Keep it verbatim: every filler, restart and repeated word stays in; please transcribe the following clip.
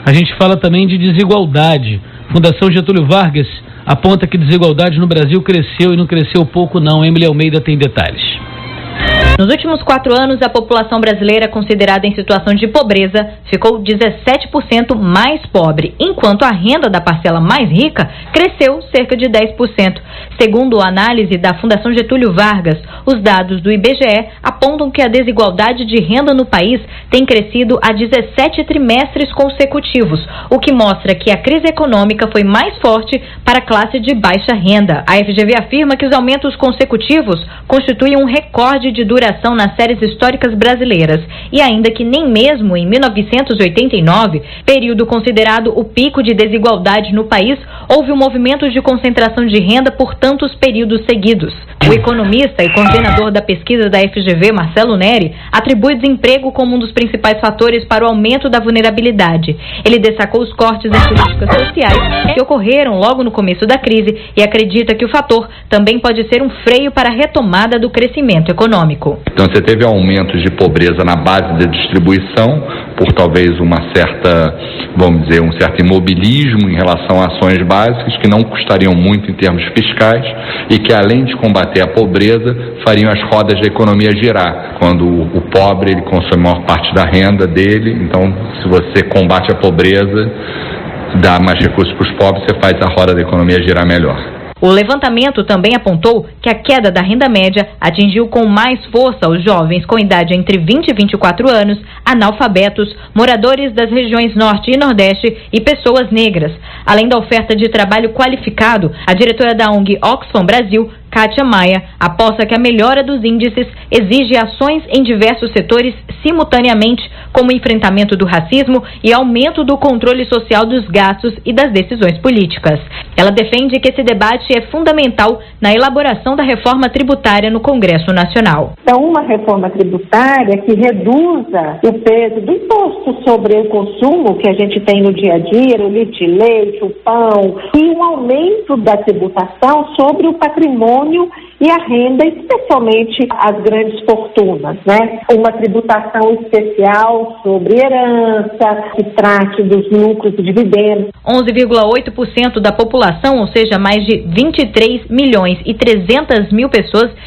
A gente fala também de desigualdade. Fundação Getúlio Vargas aponta que desigualdade no Brasil cresceu e não cresceu pouco não. Emily Almeida tem detalhes. Nos últimos quatro anos, a população brasileira considerada em situação de pobreza ficou dezessete por cento mais pobre, enquanto a renda da parcela mais rica cresceu cerca de dez por cento. Segundo a análise da Fundação Getúlio Vargas, os dados do I B G E apontam que a desigualdade de renda no país tem crescido há dezessete trimestres consecutivos, o que mostra que a crise econômica foi mais forte para a classe de baixa renda. A F G V afirma que os aumentos consecutivos constituem um recorde de duração nas séries históricas brasileiras e ainda que nem mesmo em mil novecentos e oitenta e nove, período considerado o pico de desigualdade no país, houve um movimento de concentração de renda por tantos períodos seguidos. O economista e coordenador da pesquisa da F G V, Marcelo Neri, atribui o desemprego como um dos principais fatores para o aumento da vulnerabilidade. Ele destacou os cortes em políticas sociais que ocorreram logo no começo da crise e acredita que o fator também pode ser um freio para a retomada do crescimento econômico. Então você teve aumentos de pobreza na base da distribuição, por talvez uma certa, vamos dizer, um certo imobilismo em relação a ações básicas que não custariam muito em termos fiscais e que, além de combater a pobreza, fariam as rodas da economia girar. Quando o pobre ele consome a maior parte da renda dele, então se você combate a pobreza, dá mais recursos para os pobres, você faz a roda da economia girar melhor. O levantamento também apontou que a queda da renda média atingiu com mais força os jovens com idade entre vinte e vinte e quatro anos, analfabetos, moradores das regiões Norte e Nordeste e pessoas negras. Além da oferta de trabalho qualificado, a diretora da O N G Oxfam Brasil, Kátia Maia, aposta que a melhora dos índices exige ações em diversos setores simultaneamente, como enfrentamento do racismo e aumento do controle social dos gastos e das decisões políticas. Ela defende que esse debate é fundamental na elaboração da reforma tributária no Congresso Nacional. Então, uma reforma tributária que reduza o peso do imposto sobre o consumo que a gente tem no dia a dia, o litro de leite, o pão, e um aumento da tributação sobre o patrimônio e a renda, especialmente as grandes fortunas, né? Uma tributação especial sobre herança, que trate dos lucros e dividendos. onze vírgula oito por cento da população, ou seja, mais de vinte e três milhões e trezentas mil pessoas,